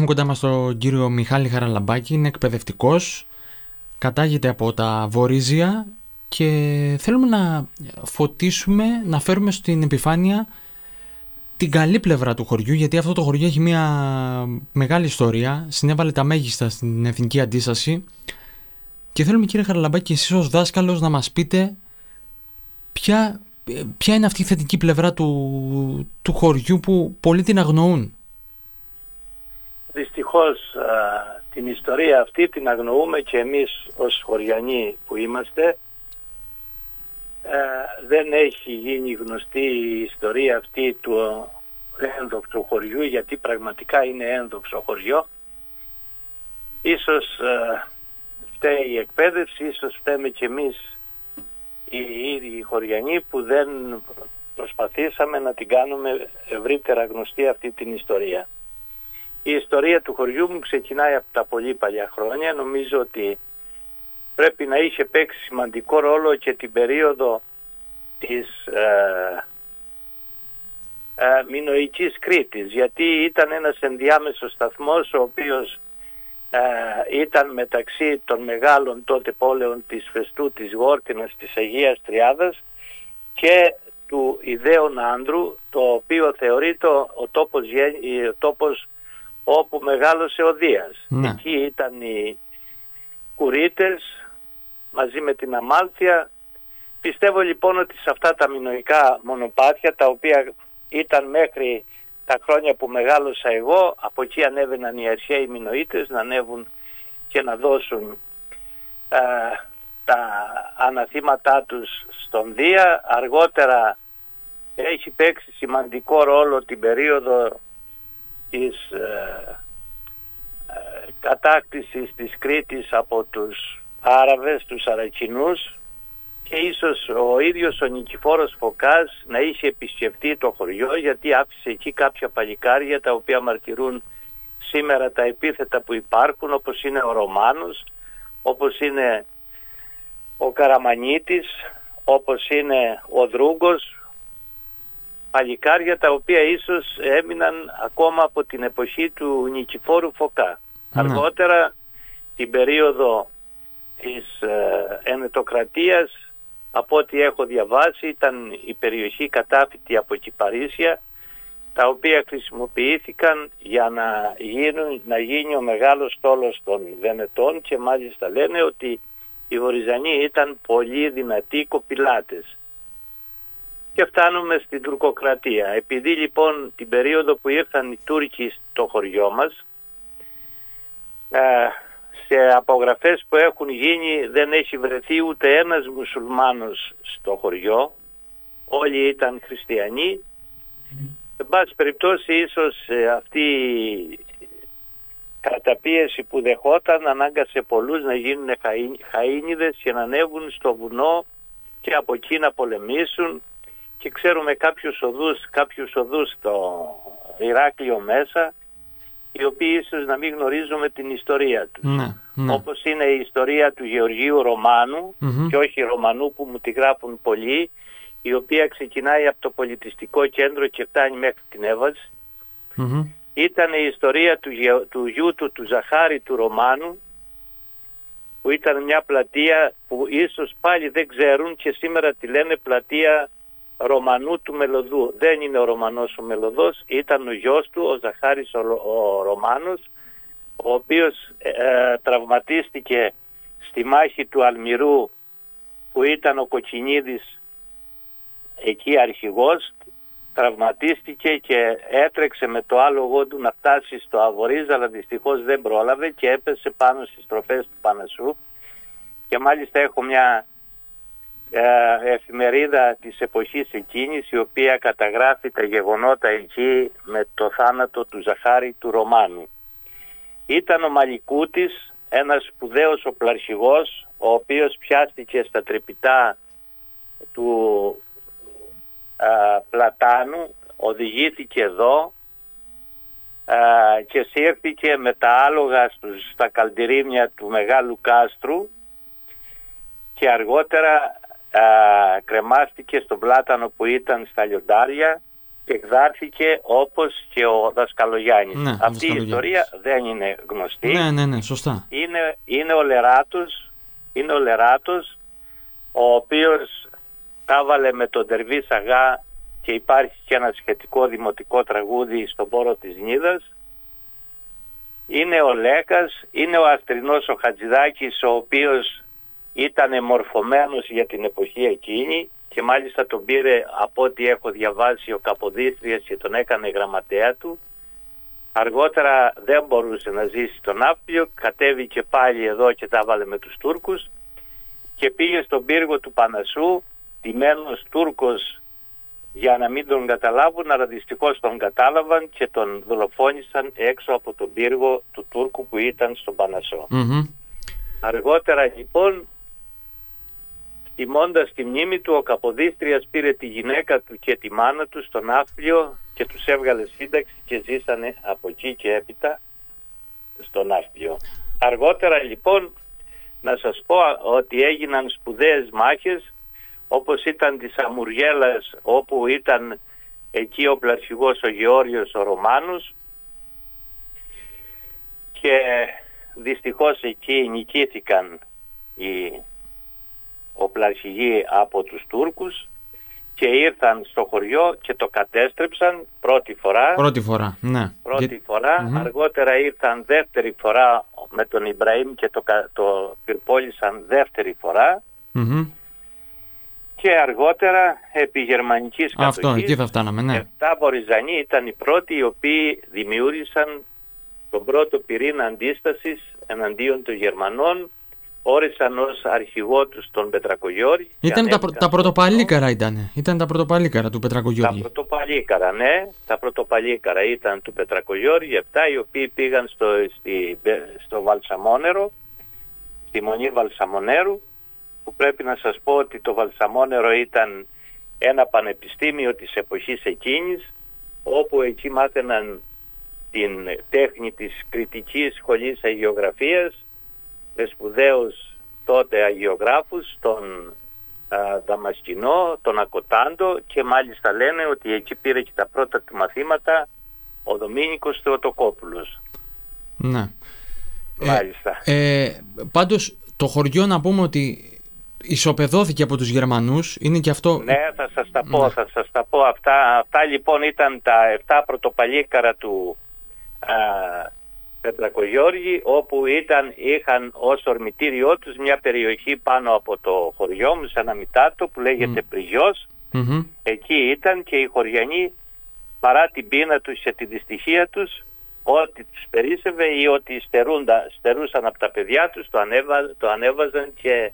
Έχουμε κοντά μας τον κύριο Μιχάλη Χαραλαμπάκη, είναι εκπαιδευτικός, κατάγεται από τα Βορίζια και θέλουμε να φωτίσουμε, να φέρουμε στην επιφάνεια την καλή πλευρά του χωριού, γιατί αυτό το χωριό έχει μια μεγάλη ιστορία, συνέβαλε τα μέγιστα στην εθνική αντίσταση και θέλουμε, κύριε Χαραλαμπάκη, εσείς ως δάσκαλος να μας πείτε ποια είναι αυτή η θετική πλευρά του χωριού που πολλοί την αγνοούν. Δυστυχώς την ιστορία αυτή την αγνοούμε και εμείς ως χωριανοί που είμαστε. Δεν έχει γίνει γνωστή η ιστορία αυτή του ένδοξου χωριού, γιατί πραγματικά είναι ένδοξο χωριό. Ίσως φταίει η εκπαίδευση, ίσως φταίμε και εμείς οι ίδιοι χωριανοί που δεν προσπαθήσαμε να την κάνουμε ευρύτερα γνωστή αυτή την ιστορία. Η ιστορία του χωριού μου ξεκινάει από τα πολύ παλιά χρόνια. Νομίζω ότι πρέπει να είχε παίξει σημαντικό ρόλο και την περίοδο της μινωικής Κρήτης, γιατί ήταν ένας ενδιάμεσος σταθμός ο οποίος ήταν μεταξύ των μεγάλων τότε πόλεων της Φεστού, της Γόρτινας, της Αγίας Τριάδας και του Ιδαίων Άνδρου, το οποίο θεωρείται ο τόπος όπου μεγάλωσε ο Δίας. Ναι. Εκεί ήταν οι Κουρίτες μαζί με την Αμάλθεια. Πιστεύω λοιπόν ότι σε αυτά τα μινωικά μονοπάτια, τα οποία ήταν μέχρι τα χρόνια που μεγάλωσα εγώ, από εκεί ανέβαιναν οι αρχαίοι Μινωίτες να ανέβουν και να δώσουν τα αναθήματά τους στον Δία. Αργότερα έχει παίξει σημαντικό ρόλο την περίοδο της κατάκτησης της Κρήτης από τους Άραβες, τους Αρακινούς, και ίσως ο ίδιος ο Νικηφόρος Φωκάς να είχε επισκεφτεί το χωριό, γιατί άφησε εκεί κάποια παλικάρια τα οποία μαρτυρούν σήμερα τα επίθετα που υπάρχουν, όπως είναι ο Ρωμάνος, όπως είναι ο Καραμανίτης, όπως είναι ο Δρούγκος, παλικάρια τα οποία ίσως έμειναν ακόμα από την εποχή του Νικηφόρου Φωκά. Αργότερα, την περίοδο της Ενετοκρατίας, από ό,τι έχω διαβάσει, ήταν η περιοχή κατάφυτη από Κυπαρίσια, τα οποία χρησιμοποιήθηκαν για να γίνει ο μεγάλος στόλος των Βενετών, και μάλιστα λένε ότι οι Βορειζανοί ήταν πολύ δυνατοί κοπηλάτες. Και φτάνουμε στην τουρκοκρατία. Επειδή λοιπόν την περίοδο που ήρθαν οι Τούρκοι στο χωριό μας, σε απογραφές που έχουν γίνει δεν έχει βρεθεί ούτε ένας μουσουλμάνος στο χωριό, όλοι ήταν χριστιανοί. Εν πάση περιπτώσει, ίσως αυτή η καταπίεση που δεχόταν ανάγκασε πολλούς να γίνουν χαΐνιδες και να ανέβουν στο βουνό και από εκεί να πολεμήσουν, και ξέρουμε κάποιους οδούς στο Ηράκλειο μέσα, οι οποίοι ίσως να μην γνωρίζουμε την ιστορία τους. Ναι. Όπως είναι η ιστορία του Γεωργίου Ρωμάνου, και όχι Ρωμανού που μου τη γράφουν πολλοί, η οποία ξεκινάει από το πολιτιστικό κέντρο και φτάνει μέχρι την Έβαση. Ήταν η ιστορία του γιού του Ζαχάρη του Ρωμάνου, που ήταν μια πλατεία που ίσως πάλι δεν ξέρουν και σήμερα τη λένε πλατεία Ρωμανού του Μελωδού. Δεν είναι ο Ρωμανός ο Μελωδός, ήταν ο γιος του, ο Ζαχάρης ο Ρωμάνος, ο οποίος τραυματίστηκε στη μάχη του Αλμυρού, που ήταν ο Κοκκινίδης εκεί αρχηγός. Τραυματίστηκε και έτρεξε με το άλογο του να φτάσει στο Αβορίζ, αλλά δυστυχώς δεν πρόλαβε και έπεσε πάνω στις τροπές του Πανασού. Και μάλιστα έχω μια εφημερίδα της εποχής εκείνης, η οποία καταγράφει τα γεγονότα εκεί με το θάνατο του Ζαχάρη του Ρωμάνου. Ήταν ο Μαλικούτης, ένας σπουδαίος οπλαρχηγός, ο οποίος πιάστηκε στα τρυπητά του Πλατάνου, οδηγήθηκε εδώ και σύρθηκε με τα άλογα στα καλντηρίμια του Μεγάλου Κάστρου, και αργότερα κρεμάστηκε στον Πλάτανο που ήταν στα Λιοντάρια, εκδάθηκε όπως και ο Δασκαλογιάννης. Ναι, αυτή η ιστορία δεν είναι γνωστή. Ναι, σωστά. Είναι ο Λεράτος, ο οποίος τα έβαλε με τον Τερβί Σαγά και υπάρχει και ένα σχετικό δημοτικό τραγούδι στον πόρο της Νίδας. Είναι ο Λέκας, είναι ο Αστρινός ο Χατζηδάκης, ο οποίος ήταν μορφωμένος για την εποχή εκείνη και μάλιστα τον πήρε, από ό,τι έχω διαβάσει, ο Καποδίστριας και τον έκανε γραμματέα του. Αργότερα δεν μπορούσε να ζήσει στον Ναύπλιο, κατέβηκε πάλι εδώ και τα έβαλε με τους Τούρκους και πήγε στον πύργο του Πανασσού, τιμένος Τούρκος για να μην τον καταλάβουν, αλλά δυστυχώς τον κατάλαβαν και τον δολοφόνησαν έξω από τον πύργο του Τούρκου που ήταν στον Πανασσό. Αργότερα λοιπόν, τιμώντας τη μνήμη του, ο Καποδίστριας πήρε τη γυναίκα του και τη μάνα του στον Ναύπλιο και τους έβγαλε σύνταξη και ζήσανε από εκεί και έπειτα στον Ναύπλιο. Αργότερα λοιπόν να σας πω ότι έγιναν σπουδαίες μάχες, όπως ήταν της Αμουργέλας, όπου ήταν εκεί ο πλαρχηγός ο Γεώργιος ο Ρωμάνος και δυστυχώς εκεί νικήθηκαν οι οπλαρχηγοί από τους Τούρκους και ήρθαν στο χωριό και το κατέστρεψαν πρώτη φορά. Ναι. Αργότερα ήρθαν δεύτερη φορά με τον Ιμπραήμ και το πυρπόλησαν δεύτερη φορά. Και αργότερα επί γερμανικής κατοχής. Αυτό, εκεί θα φτάναμε, ναι. 7 Βοριζανοί ήταν οι πρώτοι οι οποίοι δημιούργησαν τον πρώτο πυρήνα αντίστασης εναντίον των Γερμανών. Όρισαν ως αρχηγό τους τον Πετρακογιώρη. Ήταν τα πρωτοπαλίκαρα ήταν τα πρωτοπαλίκαρα του Πετρακογιώρη. Τα πρωτοπαλίκαρα, ναι. Τα πρωτοπαλίκαρα ήταν του Πετρακογιώρη, 7 οι οποίοι πήγαν στο Βαλσαμόνερο, στη Μονή Βαλσαμονέρου, που πρέπει να σας πω ότι το Βαλσαμόνερο ήταν ένα πανεπιστήμιο της εποχής εκείνης, όπου εκεί μάθαιναν την τέχνη της κριτικής σχολής αγιογραφίας με σπουδαίους τότε αγιογράφους, τον Δαμασκηνό, τον Ακοτάντο, και μάλιστα λένε ότι εκεί πήρε και τα πρώτα του μαθήματα ο Δομήνικος Θεοτοκόπουλος. Ναι. Μάλιστα. Πάντως το χωριό, να πούμε ότι ισοπεδώθηκε από τους Γερμανούς, είναι και αυτό... Ναι, θα σας τα πω, Αυτά λοιπόν ήταν τα 7 πρωτοπαλίκαρα του Πετρακογιώργη, όπου είχαν ως ορμητήριό τους μια περιοχή πάνω από το χωριό μου, σε ένα μητάτο που λέγεται Πριγιός. Εκεί ήταν και οι χωριανοί, παρά την πείνα τους και τη δυστυχία τους, ό,τι τους περίσσευε ή ό,τι στερούσαν από τα παιδιά τους, το ανέβαζαν και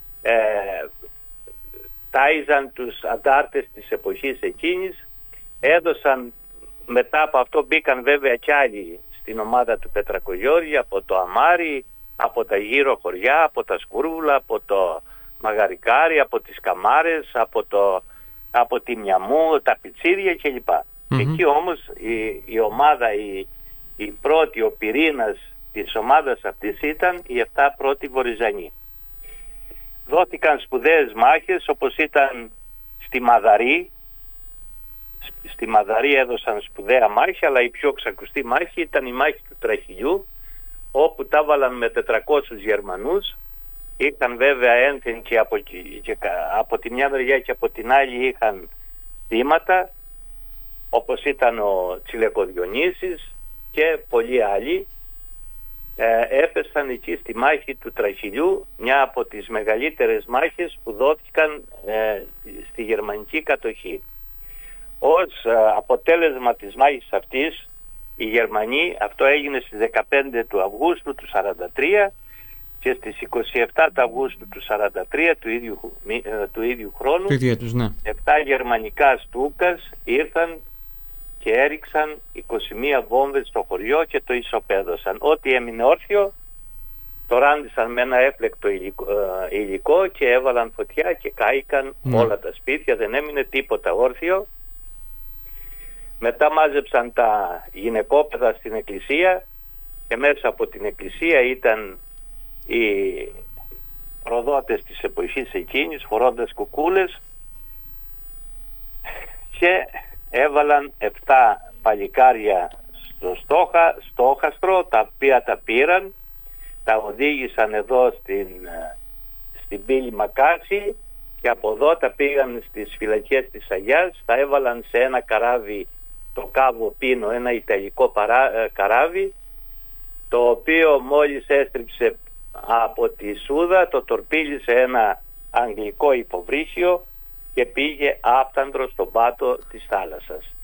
τάιζαν τους αντάρτες της εποχής εκείνης. Έδωσαν, μετά από αυτό μπήκαν βέβαια κι άλλοι στην ομάδα του Πετρακογιώργη, από το Αμάρι, από τα γύρω χωριά, από τα Σκούρβουλα, από το Μαγαρικάρι, από τις Καμάρες, από τη Μιαμού, τα Πιτσίρια κλπ. Εκεί όμως η ομάδα, η πρώτη, ο πυρήνας της ομάδας αυτής ήταν οι 7 πρώτοι Βοριζανοί. Δόθηκαν σπουδαίες μάχες, όπως ήταν στη Μαδαρή. Στη Μαδαρή έδωσαν σπουδαία μάχη, αλλά η πιο ξακουστή μάχη ήταν η μάχη του Τραχηλιού, όπου τα βάλαν με 400 Γερμανούς. Είχαν βέβαια ένθεν και από τη μια μεριά και από την άλλη είχαν θύματα, όπως ήταν ο Τσιλεκοδιονύσης και πολλοί άλλοι. Έπεσαν εκεί στη μάχη του Τραχηλιού, μια από τις μεγαλύτερες μάχες που δόθηκαν στη γερμανική κατοχή. Ως αποτέλεσμα της μάχης αυτής, οι Γερμανοί, αυτό έγινε στις 15 του Αυγούστου του 1943 και στις 27 του Αυγούστου του 1943 του ίδιου χρόνου, 7 γερμανικά στούκας ήρθαν και έριξαν 21 βόμβες στο χωριό και το ισοπαίδωσαν. Ό,τι έμεινε όρθιο το ράντισαν με ένα έφλεκτο υλικό και έβαλαν φωτιά και κάηκαν όλα τα σπίτια, δεν έμεινε τίποτα όρθιο. Μετά μάζεψαν τα γυναικόπαιδα στην εκκλησία και μέσα από την εκκλησία ήταν οι προδότες της εποχής εκείνης, φορώντας κουκούλες, και έβαλαν 7 παλικάρια στο στόχαστρο, τα οποία τα πήραν, τα οδήγησαν εδώ στην πύλη Μακάση και από εδώ τα πήγαν στις φυλακές της Αγιάς, τα έβαλαν σε ένα καράβι, το Κάβο Πίνο, ένα ιταλικό καράβι, το οποίο μόλις έστριψε από τη Σούδα το τορπίλησε ένα αγγλικό υποβρύχιο και πήγε άφταντρο στον πάτο της θάλασσας.